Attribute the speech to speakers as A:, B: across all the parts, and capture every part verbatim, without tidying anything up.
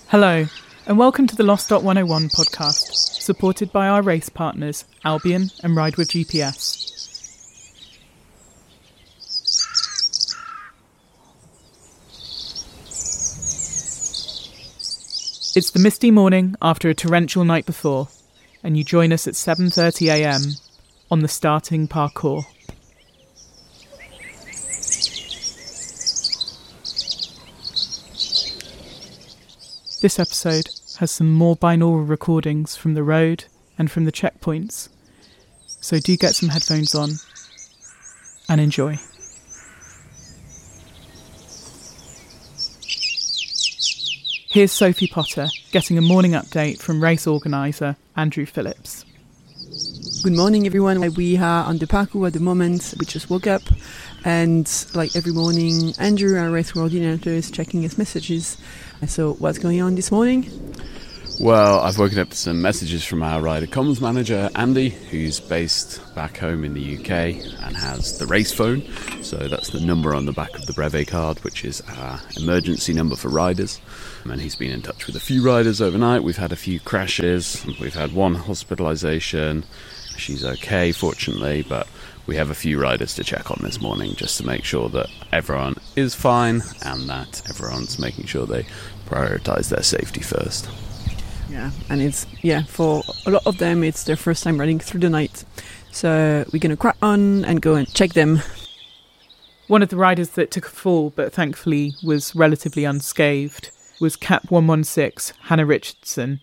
A: Hello, and welcome to the Lost one oh one podcast, supported by our race partners, Albion and Ride with G P S. It's the misty morning after a torrential night before, and you join us at seven thirty a m on the starting parkour. This episode has some more binaural recordings from the road and from the checkpoints, so do get some headphones on and enjoy. Here's Sophie Potter getting a morning update from race organiser Andrew Phillips.
B: Good morning everyone, we are on the parkour at the moment. We just woke up and like every morning Andrew, our race coordinator, is checking his messages. So what's going on this morning?
C: Well, I've woken up to some messages from our rider comms manager, Andy, who's based back home in the U K and has the race phone. So that's the number on the back of the brevet card, which is our emergency number for riders. And he's been in touch with a few riders overnight. We've had a few crashes. We've had one hospitalisation. She's okay, fortunately, but we have a few riders to check on this morning just to make sure that everyone is fine and that everyone's making sure they prioritise their safety first.
B: Yeah, and it's, yeah, for a lot of them, it's their first time riding through the night. So we're going to crack on and go and check them.
A: One of the riders that took a fall, but thankfully was relatively unscathed, was Cap one one six, Hannah Richardson.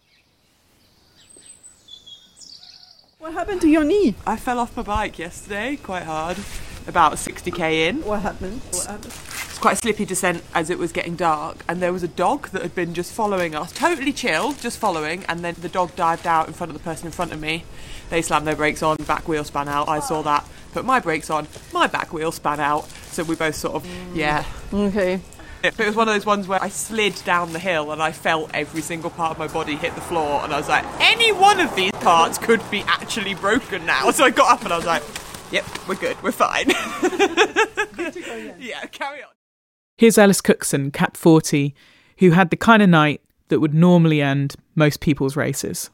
B: What happened to your knee?
D: I fell off my bike yesterday, quite hard, about sixty k in.
B: What happened? What happened?
D: It's quite a slippy descent as it was getting dark, and there was a dog that had been just following us, totally chill, just following, and then the dog dived out in front of the person in front of me. They slammed their brakes on, back wheel span out, I saw that, put my brakes on, my back wheel span out, so we both sort of, yeah.
B: Okay.
D: But it was one of those ones where I slid down the hill and I felt every single part of my body hit the floor, and I was like, any one of these parts could be actually broken now. So I got up and I was like, yep, we're good, we're fine.
B: Good to go again.
D: Yeah, carry on.
A: Here's Ellis Cookson, Cap forty, who had the kind of night that would normally end most people's races.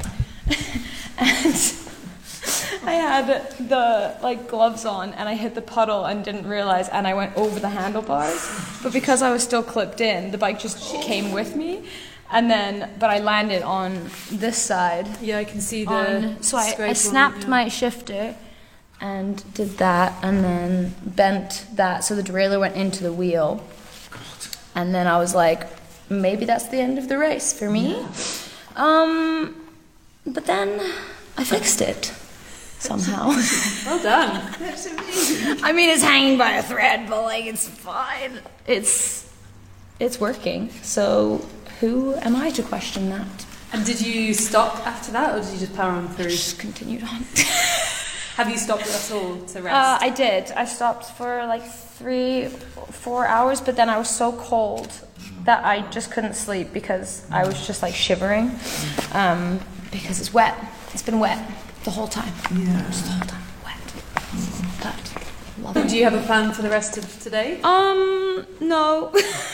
E: And I had the like gloves on and I hit the puddle and didn't realise, and I went over the handlebars, but because I was still clipped in, the bike just came with me, and then but I landed on this side.
F: Yeah, I can see the
E: on, so I, I snapped
F: yeah.
E: my shifter and did that, and then bent that so the derailleur went into the wheel. And then I was like, maybe that's the end of the race for me. Yeah. Um, but then I fixed it. Somehow.
F: Well done. That's amazing.
E: I mean, it's hanging by a thread, but like it's fine. It's it's working. So who am I to question that?
F: And did you stop after that, or did you just power on through?
E: Just continued on.
F: Have you stopped at all to rest?
E: Uh, I did. I stopped for like three, four hours, but then I was so cold that I just couldn't sleep because I was just like shivering um, because it's wet. It's been wet. The whole time.
B: Yeah.
E: Just the whole time. Wet. But love
F: So
E: it.
F: do you have a plan for the rest of today?
E: Um, no.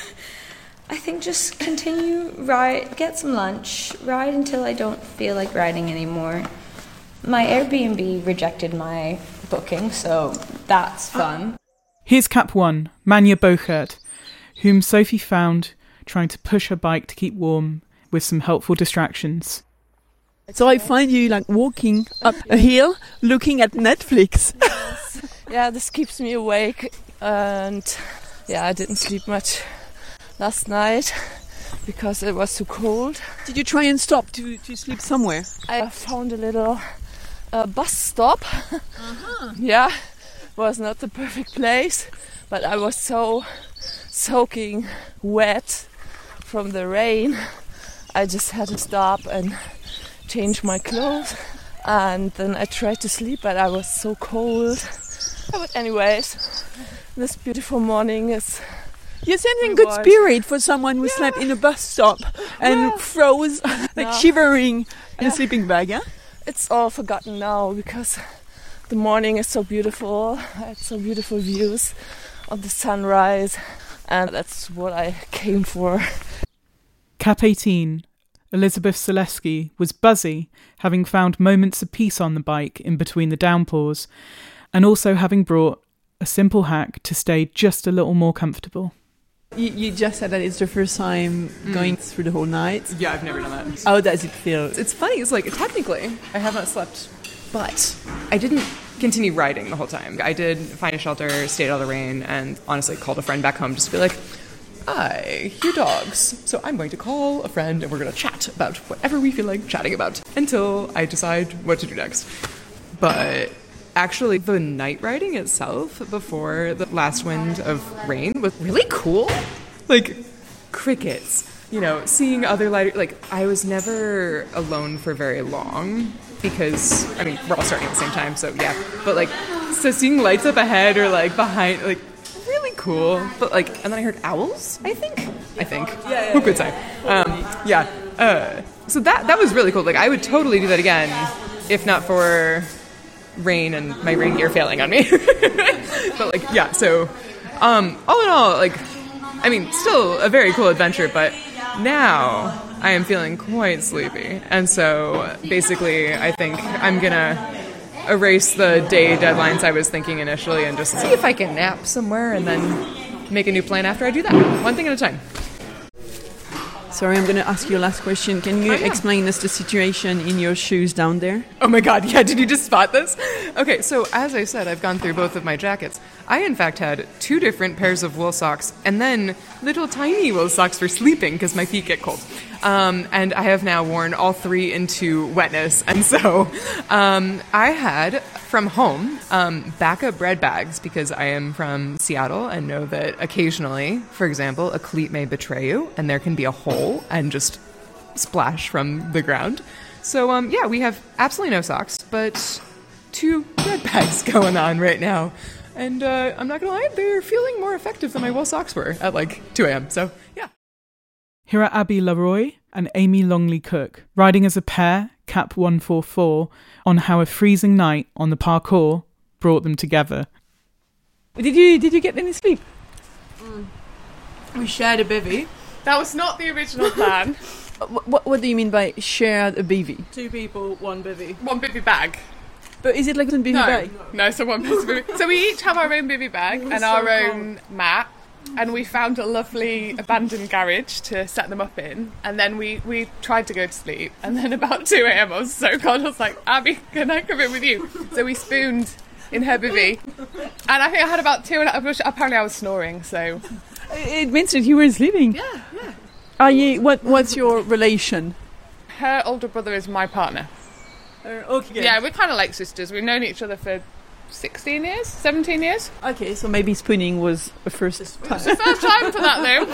E: I think just continue, ride, get some lunch, ride until I don't feel like riding anymore. My Airbnb rejected my booking, so that's fun.
A: Here's Cap one, Manya Bochert, whom Sophie found trying to push her bike to keep warm with some helpful distractions.
B: So I find you like walking up a hill looking at Netflix.
G: Yeah, this keeps me awake, and yeah, I didn't sleep much last night because it was too cold.
B: Did you try and stop to, to sleep somewhere?
G: I found a little uh, bus stop.
B: Uh-huh.
G: Yeah, was not the perfect place, but I was so soaking wet from the rain. I just had to stop and change my clothes, and then I tried to sleep, but I was so cold. But anyways, this beautiful morning is
B: You seem in good spirit for someone who yeah. slept in a bus stop and
G: yeah.
B: froze, like
G: no.
B: shivering in
G: yeah.
B: a sleeping bag, yeah?
G: It's all forgotten now because the morning is so beautiful. I had so beautiful views of the sunrise, and that's what I came for.
A: Cap eighteen, Elizabeth Zaleski, was buzzy, having found moments of peace on the bike in between the downpours, and also having brought a simple hack to stay just a little more comfortable.
B: You, you just said that it's the first time mm. going through the whole night.
D: Yeah, I've never done that.
B: How does it feel?
H: It's funny, it's like, technically, I have not slept, but I didn't continue riding the whole time. I did find a shelter, stayed out of the rain, and honestly called a friend back home just to be like, I hear dogs, so I'm going to call a friend and we're going to chat about whatever we feel like chatting about until I decide what to do next. But actually, the night riding itself before the last wind of rain was really cool. Like, crickets, you know, seeing other light, like, I was never alone for very long because, I mean, we're all starting at the same time, so yeah. But, like, so seeing lights up ahead or, like, behind, like, really cool. But, like, and then I heard owls, I think? I think. Yeah, yeah, Who could say? Um, yeah. Uh, so that that was really cool. Like, I would totally do that again if not for rain and my rain gear failing on me. But, like, yeah, so um, all in all, like, I mean, still a very cool adventure, but now I am feeling quite sleepy. And so basically I think I'm going to erase the day deadlines I was thinking initially and just see if I can nap somewhere and then make a new plan after I do that. One thing at a time.
B: Sorry, I'm going to ask you a last question. Can you oh, yeah. explain us the situation in your shoes down there?
H: Oh my god, yeah, did you just spot this? Okay, so as I said, I've gone through both of my jackets. I, in fact, had two different pairs of wool socks and then little tiny wool socks for sleeping because my feet get cold. Um, and I have now worn all three into wetness. And so um, I had, from home, um, backup bread bags because I am from Seattle and know that occasionally, for example, a cleat may betray you and there can be a hole and just splash from the ground. So, um, yeah, we have absolutely no socks, but two bread bags going on right now. And uh, I'm not going to lie, they're feeling more effective than my wool socks were at like two a.m. So, yeah.
A: Here are Abby Leroy and Amy Longley Cook, riding as a pair, Cap one forty-four, on how a freezing night on the parkour brought them together.
B: Did you did you get any sleep?
D: Mm. We shared a bivvy.
I: That was not the original plan.
B: what, what What do you mean by shared a bivvy?
D: Two people, one bivvy.
I: One bivvy bag.
B: But is it like a bivvy
I: no,
B: bag?
I: No, so one bivvy. So we each have our own bivvy bag and
D: so
I: our
D: cold.
I: own mat. And we found a lovely abandoned garage to set them up in. And then we, we tried to go to sleep. And then about two a.m. I was so cold, I was like, Abby, can I come in with you? So we spooned in her bivvy. And I think I had about two and a half, apparently I was snoring, so.
B: It means that you weren't sleeping?
I: Yeah, yeah.
B: Are you, what, what's your relation?
I: Her older brother is my partner.
B: Uh, okay.
I: Yeah, we're kind of like sisters. We've known each other for sixteen years, seventeen years.
B: Okay, so maybe spooning was a first time.
I: It's the first time for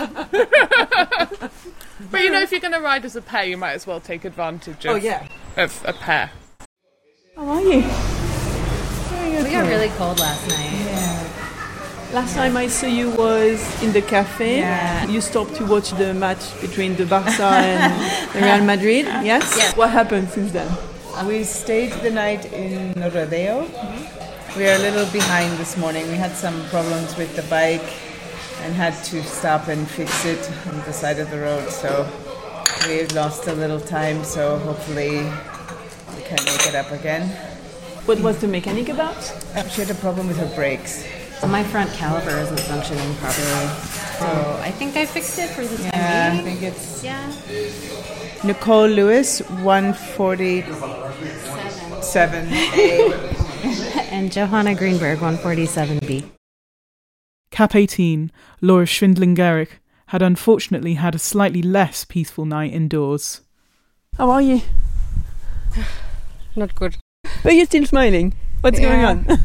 I: that though. But you know, if you're going to ride as a pair, you might as well take advantage of,
B: oh, yeah.
I: of a pair.
B: How are you?
J: We got really cold last night.
B: Yeah. Last time I saw you was in the cafe.
J: Yeah.
B: You stopped to watch the match between the Barca and Real Madrid. Yes?
J: Yes.
B: What happened since then?
K: We stayed the night in Rodeo. Mm-hmm. We are a little behind this morning. We had some problems with the bike and had to stop and fix it on the side of the road. So we lost a little time, so hopefully we can make it up again.
B: What was the mechanic about?
K: Uh, she had a problem with her brakes.
J: So my front caliper isn't functioning properly. So I think I fixed it for this time.
K: Yeah, I think it's...
J: Yeah.
K: Nicole Lewis, one forty-seven A.
J: And Johanna Greenberg, one forty-seven B.
A: Cap eighteen, Laura Schwindling-Gerich, had unfortunately had a slightly less peaceful night indoors.
B: How are you?
L: Not good.
B: But you're still smiling. What's
L: yeah.
B: going on?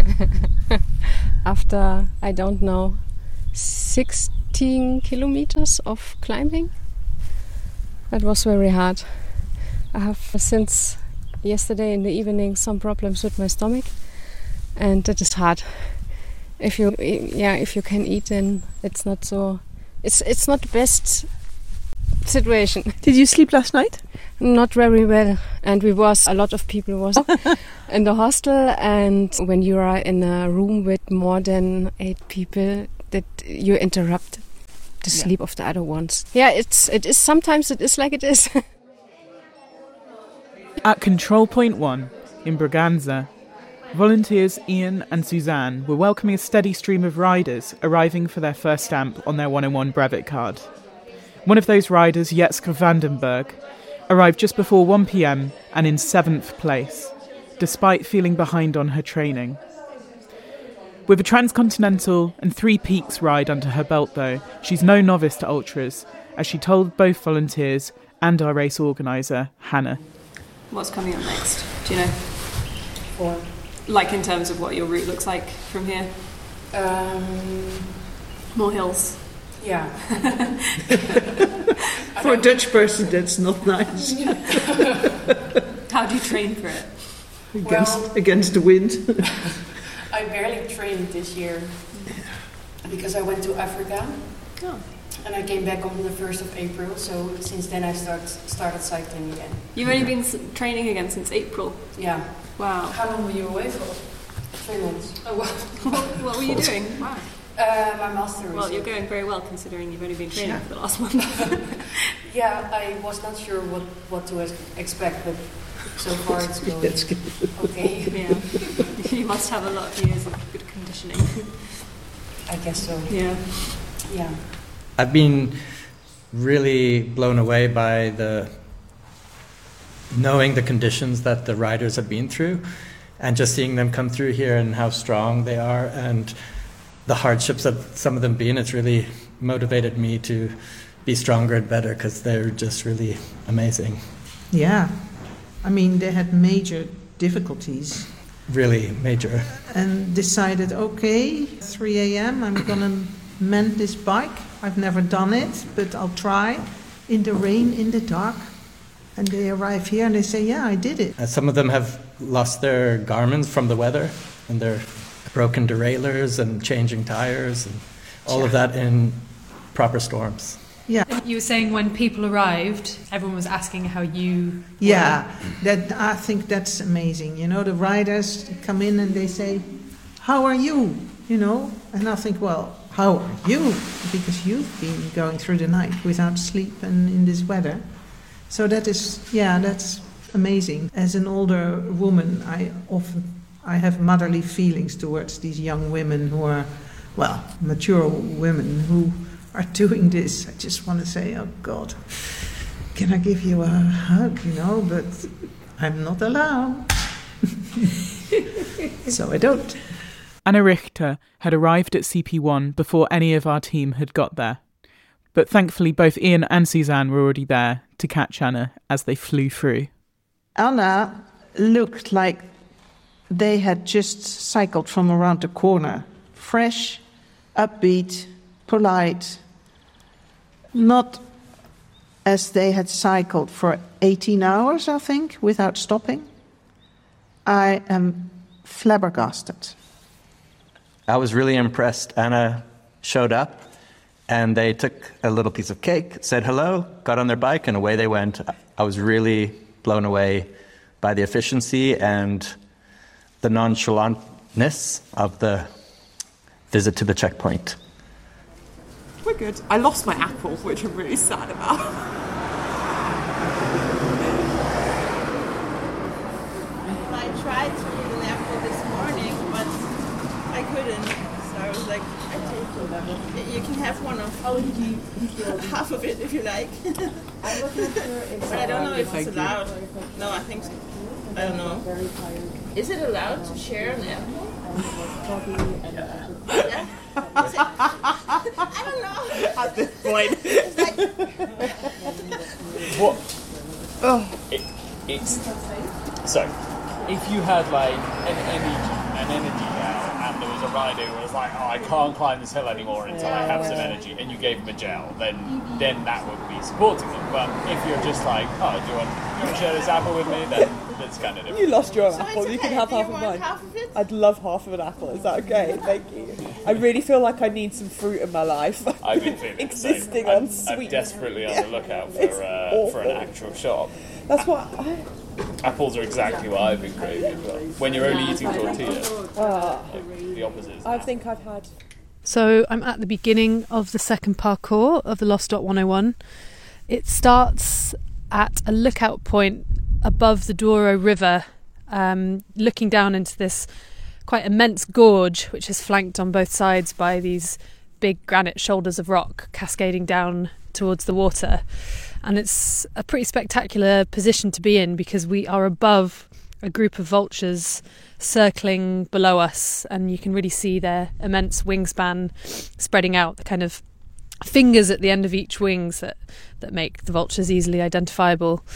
L: After, I don't know, sixteen kilometers of climbing. That was very hard. I have since yesterday in the evening some problems with my stomach, and it is hard. If you, yeah, if you can eat, then it's not so. It's it's not the best situation.
B: Did you sleep last night?
L: Not very well, and we was a lot of people was in the hostel, and when you are in a room with more than eight people, that you interrupt. the sleep of the other ones. Yeah, it's it is sometimes it is like it is.
A: At Control Point One in Braganza, volunteers Ian and Suzanne were welcoming a steady stream of riders arriving for their first stamp on their one oh one brevet card. One of those riders, Jetske Vandenberg, arrived just before one p.m. and in seventh place, despite feeling behind on her training. With a transcontinental and three peaks ride under her belt, though, she's no novice to ultras, as she told both volunteers and our race organiser, Hannah.
F: What's coming up next? Do you know? Or like in terms of what your route looks like from here?
M: Um,
F: More hills.
M: Yeah.
B: For a Dutch person, that's not nice.
F: How do you train for it?
B: Against,
M: Well,
B: against the wind.
M: I barely trained this year because I went to Africa.
F: Oh.
M: And I came back on the first of April, so since then I start, started cycling again.
F: You've only been s- training again since April?
M: Yeah.
F: Wow.
M: How long were you away for? Three months. Oh, wow.
F: what, what were you doing? Wow.
M: Uh, my master
F: Well, you're going very well considering you've only been training yeah. for the last month.
M: Yeah, I was not sure what, what to ex- expect, but so far it's going
B: That's good.
M: okay.
F: Yeah. You must have a lot of years of good conditioning.
M: I guess so.
F: Yeah.
M: Yeah.
N: I've been really blown away by the knowing the conditions that the riders have been through and just seeing them come through here and how strong they are and the hardships that some of them been. It's really motivated me to be stronger and better because they're just really amazing.
K: Yeah. I mean, they had major difficulties.
N: Really major.
K: And decided, okay, three a.m. I'm going to mend this bike. I've never done it, but I'll try. In the rain, in the dark. And they arrive here and they say, yeah, I did it.
N: Uh, some of them have lost their garments from the weather and they're broken derailleurs and changing tires and all yeah. of that in proper storms.
K: Yeah.
F: You were saying when people arrived, everyone was asking how you...
K: Yeah, that I think that's amazing. You know, the riders come in and they say, how are you? You know, and I think, well, how are you? Because you've been going through the night without sleep and in this weather. So that is, yeah, that's amazing. As an older woman, I often, I have motherly feelings towards these young women who are, well, mature women who are doing this. I just want to say, oh God, can I give you a hug, you know, but I'm not allowed. So I don't.
A: Anna Richter had arrived at C P one before any of our team had got there. But thankfully both Ian and Suzanne were already there to catch Anna as they flew through.
K: Anna looked like they had just cycled from around the corner. Fresh, upbeat, polite. Not as they had cycled for eighteen hours, I think, without stopping. I am flabbergasted.
O: I was really impressed. Anna showed up and they took a little piece of cake, said hello, got on their bike, and away they went. I was really blown away by the efficiency and the nonchalantness of the visit to the checkpoint.
D: We're good. I lost my apple, which I'm really sad about.
P: I tried to eat an apple this morning, but I couldn't. So I was like, I take it. You can have one of oh, you, half of it if you like. I'm looking for but I don't know if it's allowed. No, I think so. I don't know. Is it allowed to share an apple? Yeah. Yeah. I don't know.
Q: At this point.
P: What?
Q: Oh. It, it's so. If you had like an energy, an energy gel, and there was a rider who was like, "Oh, I can't climb this hill anymore until I have some energy," and you gave him a gel, then then that would be supporting them. But if you're just like, "Oh, do you want, do you want to share this apple with me?" Then that's kind of different.
D: You lost your
P: So
D: apple.
P: it's
D: You can
P: okay.
D: have
P: Do
D: half
P: you
D: of
P: want
D: mine.
P: half of it?
D: I'd love half of an apple. Is that okay? Thank you. I really feel like I need some fruit in my life.
Q: I've been feeling
D: existing
Q: the same.
D: on
Q: I'm,
D: sweet.
Q: I'm desperately on
D: Yeah.
Q: the lookout
D: It's
Q: for uh, for an
D: awful.
Q: actual shop.
D: That's what. I,
Q: Apples are exactly what I've been craving as well. When you're only eating tortilla,
D: Ah.
Q: like, the opposite. Is
D: I think I've had
R: So I'm at the beginning of the second parcours of the Lost Dot one oh one. It starts at a lookout point above the Douro River, um, looking down into this quite immense gorge, which is flanked on both sides by these big granite shoulders of rock cascading down towards the water. And it's a pretty spectacular position to be in because we are above a group of vultures circling below us, and you can really see their immense wingspan spreading out, the kind of fingers at the end of each wings that, that make the vultures easily identifiable.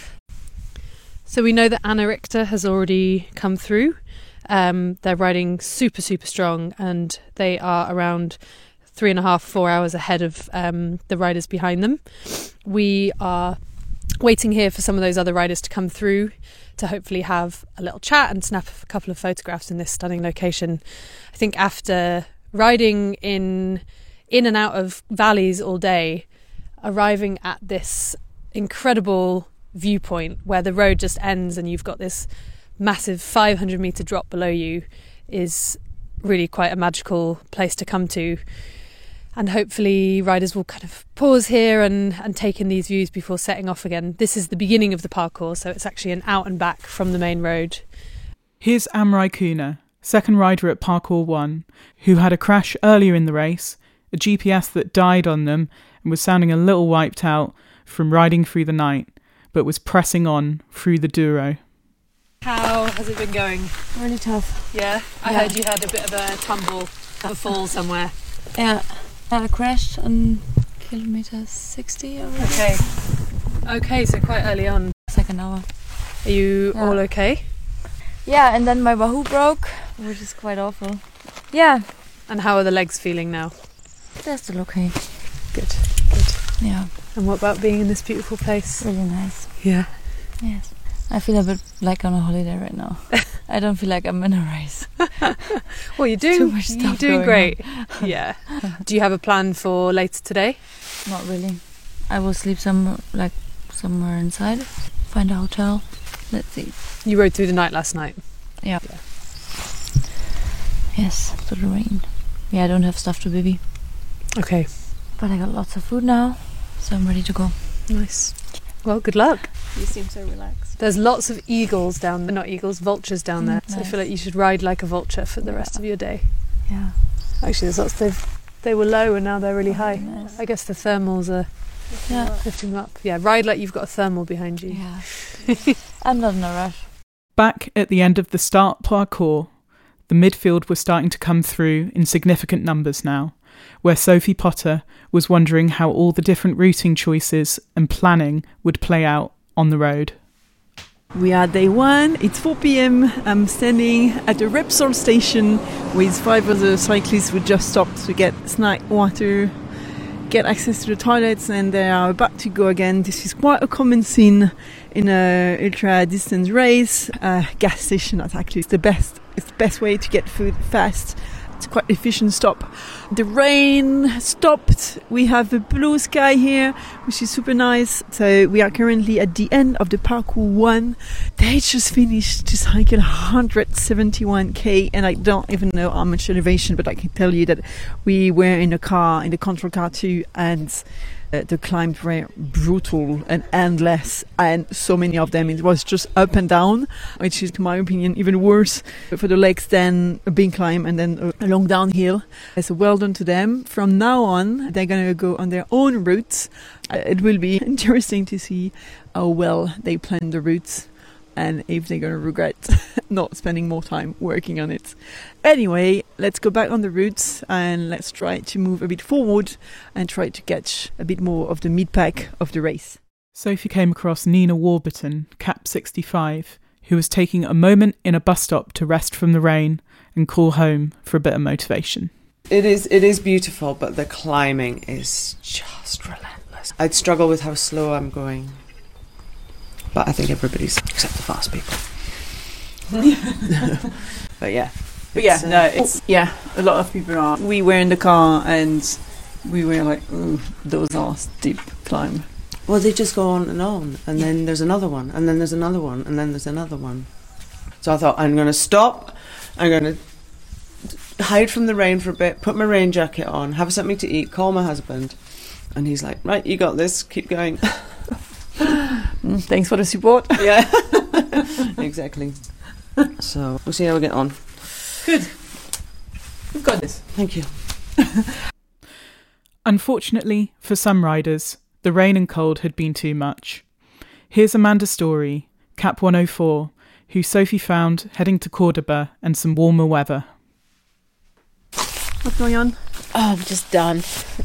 R: So we know that Anna Richter has already come through. Um, they're riding super, super strong, and they are around three and a half, four hours ahead of um, the riders behind them. We are waiting here for some of those other riders to come through to hopefully have a little chat and snap a couple of photographs in this stunning location. I think after riding in in and out of valleys all day, arriving at this incredible viewpoint where the road just ends and you've got this massive five hundred metre drop below you is really quite a magical place to come to. And hopefully riders will kind of pause here and, and take in these views before setting off again. This is the beginning of the parcours, so it's actually an out and back from the main road.
A: Here's Amrei Kuna, second rider at Parcours one, who had a crash earlier in the race, a G P S that died on them and was sounding a little wiped out from riding through the night, but was pressing on through the Douro.
R: How has it been going?
E: Really tough.
R: Yeah? I
E: Yeah.
R: heard you had a bit of a tumble, a fall somewhere.
E: Yeah, I crashed on kilometer sixty already.
R: Okay. Okay, so quite early on.
E: Second hour.
R: Are you
E: Yeah.
R: all okay?
E: Yeah, and then my wahoo broke, which is quite awful. Yeah.
R: And how are the legs feeling now?
E: They're still okay.
R: Good, good.
E: Yeah.
R: And what about being in this beautiful place?
E: Really nice.
R: Yeah.
E: Yes. I feel a bit like on a holiday right now. I don't feel like I'm in a race.
R: Well, you're doing,
E: Too much
R: you're
E: stuff
R: doing
E: going
R: great.
E: on.
R: Yeah. Do you have a plan for later today?
E: Not really. I will sleep somewhere, like somewhere inside. Find a hotel. Let's see.
R: You rode through the night last night?
E: Yeah. Yes, through the rain. Yeah, I don't have stuff to baby.
R: Okay.
E: But I got lots of food now, so I'm ready to go.
R: Nice. Well, good luck.
F: You seem so relaxed.
R: There's lots of eagles down there, not eagles, vultures down there.
E: Mm,
R: so I
E: nice.
R: feel like you should ride like a vulture for the
E: Yeah.
R: rest of your day.
E: Yeah.
R: Actually, there's lots. They've, they were low and now they're really high.
E: nice.
R: I guess the thermals are
E: Yeah.
R: lifting them up. Yeah, ride like you've got a thermal behind you.
E: Yeah. I'm not in a rush.
A: Back at the end of the start parcours, the midfield was starting to come through in significant numbers now, where Sophie Potter was wondering how all the different routing choices and planning would play out on the road.
B: We are day one, it's four p.m. I'm standing at the Repsol station with five other cyclists who just stopped to get snack, water, get access to the toilets, and they are about to go again. This is quite a common scene in a ultra distance race. Uh, gas station, that's actually the best, it's the best way to get food fast. It's quite efficient stop. The rain stopped. We have a blue sky here, which is super nice. So we are currently at the end of the parcours one. They just finished to cycle one hundred seventy-one k, and I don't even know how much elevation, but I can tell you that we were in a car, in the control car too, and uh, the climbs were brutal and endless, and so many of them. It was just up and down, which is, in my opinion, even worse for the legs than a big climb and then a long downhill. So well done to them. From now on, they're going to go on their own routes. Uh, it will be interesting to see how well they plan the routes and if they're going to regret not spending more time working on it. Anyway, let's go back on the routes and let's try to move a bit forward and try to catch a bit more of the mid-pack of the race.
A: Sophie came across Nina Warburton, Cap sixty-five, who was taking a moment in a bus stop to rest from the rain and call home for a bit of motivation.
S: It is it is beautiful, but the climbing is just relentless. I'd struggle with how slow I'm going. But I think everybody's, except the fast people. But yeah.
B: But yeah,
S: It's, uh,
B: no, it's yeah. A lot of people are. We were in the car and we were like, "Ooh, those are steep climb."
S: Well, they just go on and on, and then there's another one, and then there's another one, and then there's another one. So I thought, I'm going to stop. I'm going to hide from the rain for a bit, put my rain jacket on, have something to eat, call my husband. And he's like, right, you got this, keep going.
B: Mm, thanks for the support.
S: Yeah, exactly. So we'll see how we get on.
B: Good. We've got this.
S: Thank you.
A: Unfortunately, for some riders, the rain and cold had been too much. Here's Amanda Story, Cap one oh four, who Sophie found heading to Cordoba and some warmer weather.
B: What's going on?
E: Oh, I'm just done.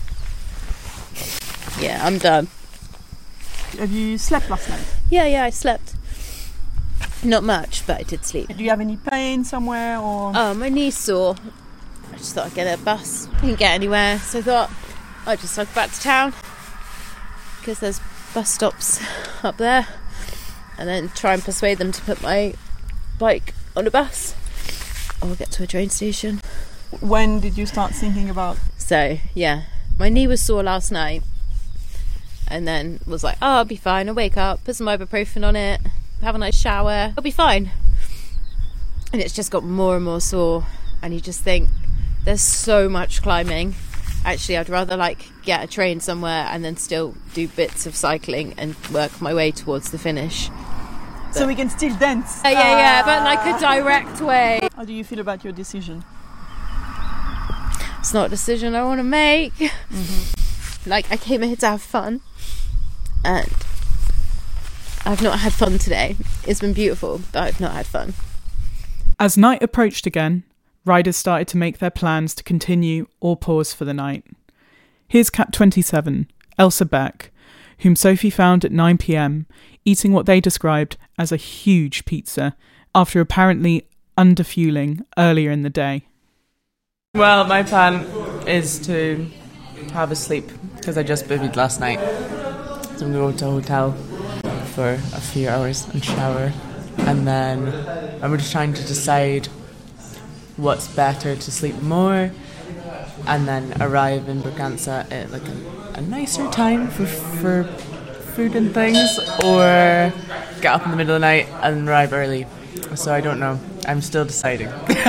E: Yeah, I'm done.
B: Have you slept last night?
E: Yeah, yeah, I slept. Not much, but I did sleep.
B: Do you have any pain somewhere or?
E: Oh, my knee's sore. I just thought I'd get a bus. I didn't get anywhere, so I thought I'd just walk back to town because there's bus stops up there, and then try and persuade them to put my bike on a bus or get to a train station.
B: When did you start thinking about?
E: So, yeah, my knee was sore last night, and then was like, oh, I'll be fine. I'll wake up, put some ibuprofen on it, have a nice shower, I'll be fine. And it's just got more and more sore, and you just think, there's so much climbing. Actually, I'd rather like get a train somewhere and then still do bits of cycling and work my way towards the finish. But,
B: so we can still dance.
E: Uh, yeah, yeah, but like a direct way.
B: How do you feel about your decision?
E: It's not a decision I want to make. Mm-hmm. Like, I came here to have fun, and I've not had fun today. It's been beautiful, but I've not had fun.
A: As night approached again, riders started to make their plans to continue or pause for the night. Here's Cap twenty-seven, Elsa Beck, whom Sophie found at nine p.m, eating what they described as a huge pizza after apparently underfueling earlier in the day.
H: Well, my plan is to have a sleep because I just bivvied last night. So I'm going to go to a hotel for a few hours and shower, and then I'm just trying to decide what's better, to sleep more and then arrive in Braganza at like a, a nicer time for for food and things, or get up in the middle of the night and arrive early. So I don't know. I'm still deciding.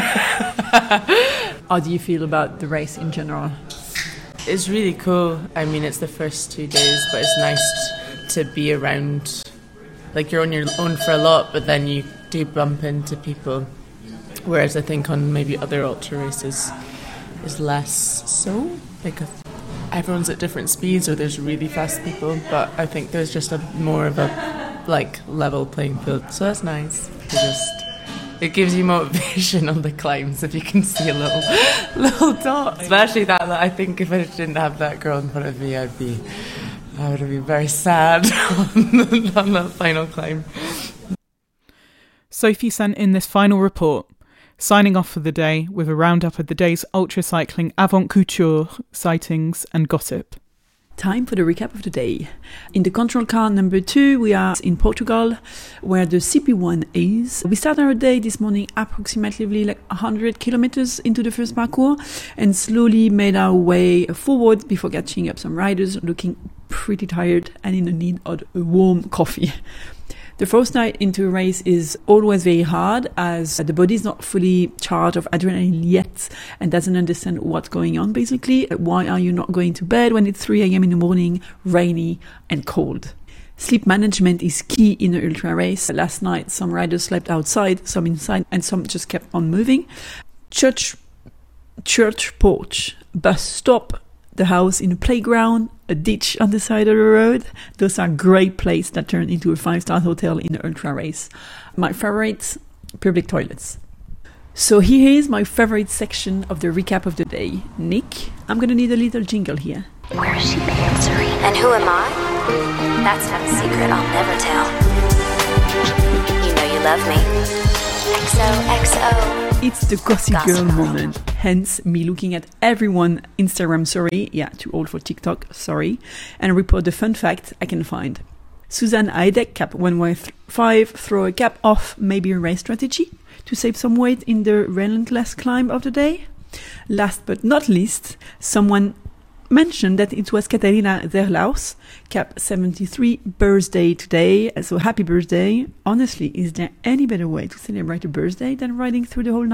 B: How do you feel about the race in general?
H: It's really cool. I mean, it's the first two days, but it's nice to be around. Like, you're on your own for a lot, but then you do bump into people. Whereas I think on maybe other ultra races is less so. Like, everyone's at different speeds, or there's really fast people, but I think there's just a more of a like level playing field. So that's nice. To just it gives you motivation on the climbs if you can see a little little dot. Especially that, that I think if I didn't have that girl in front of me, I'd be I would be very sad on, on that final climb.
A: Sophie sent in this final report, signing off for the day with a roundup of the day's ultra cycling avant couture sightings and gossip.
B: Time for the recap of the day. In the control car number two, we are in Portugal, where the C P one is. We started our day this morning approximately like one hundred kilometers into the first parcours and slowly made our way forward before catching up some riders looking pretty tired and in the need of a warm coffee. The first night into a race is always very hard, as the body is not fully charged of adrenaline yet and doesn't understand what's going on, basically. Why are you not going to bed when it's three a.m. in the morning, rainy and cold? Sleep management is key in an ultra race. Last night, some riders slept outside, some inside, and some just kept on moving. Church, church porch, bus stop, the house in a playground, a ditch on the side of the road. Those are great places that turn into a five-star hotel in the ultra race. My favorites, public toilets. So here is my favorite section of the recap of the day. Nick, I'm going to need a little jingle here.
T: Where is she answering? And who am I? That's not a secret I'll never tell. You know you love me. X O X O.
B: It's the Gossip, Gossip Girl moment, hence me looking at everyone Instagram story, yeah, too old for TikTok, sorry, and report the fun fact I can find. Suzanne Heidek, cap one one five, throw a cap off maybe a race strategy to save some weight in the relentless climb of the day. Last but not least, someone mentioned that it was Katarina Zerlaus, cap seventy-three, birthday today, so happy birthday. Honestly, is there any better way to celebrate a birthday than riding through the whole night?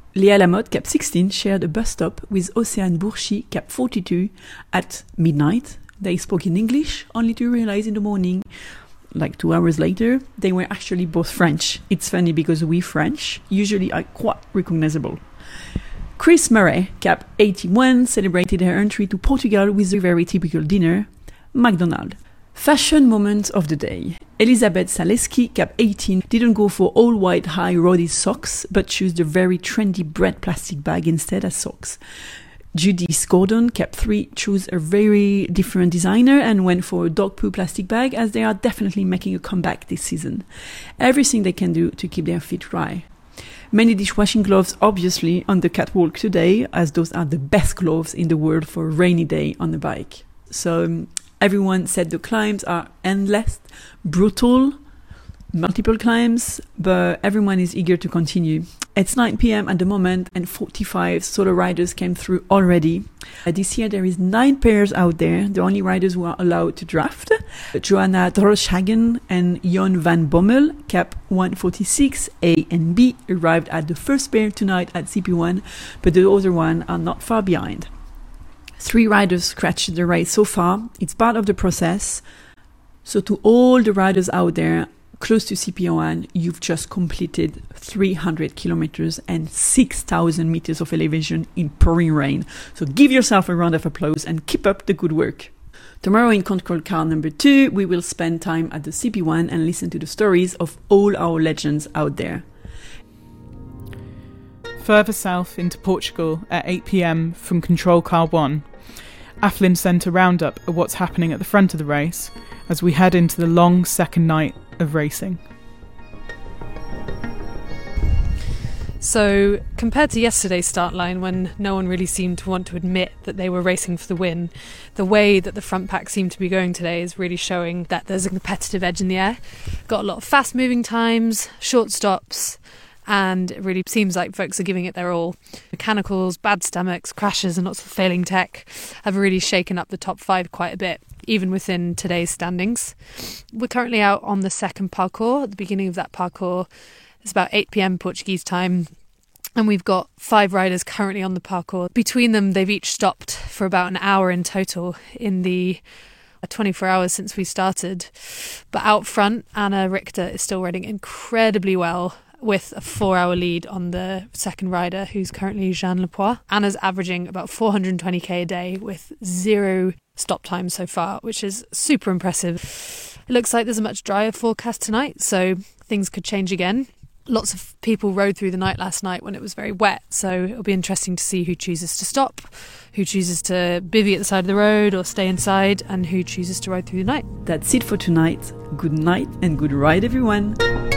B: Léa Lamotte, Cap sixteen, shared a bus stop with Océane Bourchy, Cap forty-two, at midnight. They spoke in English, only to realize in the morning, like two hours later, they were actually both French. It's funny because we French usually are quite recognizable. Chris Murray, Cap eighty-one, celebrated her entry to Portugal with a very typical dinner, McDonald's. Fashion moment of the day. Elisabeth Zaleski, Cap eighteen, didn't go for all-white high-roaded socks, but chose the very trendy bread plastic bag instead as socks. Judy Gordon, Cap three, chose a very different designer and went for a dog poo plastic bag, as they are definitely making a comeback this season. Everything they can do to keep their feet dry. Many dishwashing gloves, obviously, on the catwalk today, as those are the best gloves in the world for a rainy day on the bike. So um, everyone said the climbs are endless, brutal, multiple climbs, but everyone is eager to continue. It's nine p.m. at the moment, and forty-five solo riders came through already. Uh, this year there is nine pairs out there, the only riders who are allowed to draft. Johanna Drolshagen and Jon van Bommel, Cap one forty-six, A and B, arrived at the first pair tonight at C P one, but the other one are not far behind. Three riders scratched the race so far. It's part of the process. So to all the riders out there, close to C P one, you've just completed three hundred kilometers and six thousand meters of elevation in pouring rain. So give yourself a round of applause and keep up the good work. Tomorrow in Control Car number two, we will spend time at the C P one and listen to the stories of all our legends out there.
A: Further south into Portugal at eight p.m. from Control Car one, Athlin sent a roundup of what's happening at the front of the race as we head into the long second night of racing.
R: So, compared to yesterday's start line, when no one really seemed to want to admit that they were racing for the win, the way that the front pack seemed to be going today is really showing that there's a competitive edge in the air. Got a lot of fast moving times, short stops, and it really seems like folks are giving it their all. Mechanicals, bad stomachs, crashes and lots of failing tech have really shaken up the top five quite a bit, even within today's standings. We're currently out on the second parcours. At the beginning of that parcours, it's about eight p.m. Portuguese time, and we've got five riders currently on the parcours. Between them, they've each stopped for about an hour in total in the twenty-four hours since we started. But out front, Anna Richter is still riding incredibly well, with a four-hour lead on the second rider, who's currently Jeanne Lepoix. Anna's averaging about four hundred twenty k a day with zero stop time so far, which is super impressive. It looks like there's a much drier forecast tonight, so things could change again. Lots of people rode through the night last night when it was very wet, so it'll be interesting to see who chooses to stop, who chooses to bivvy at the side of the road or stay inside, and who chooses to ride through the night.
B: That's it for tonight. Good night and good ride, everyone.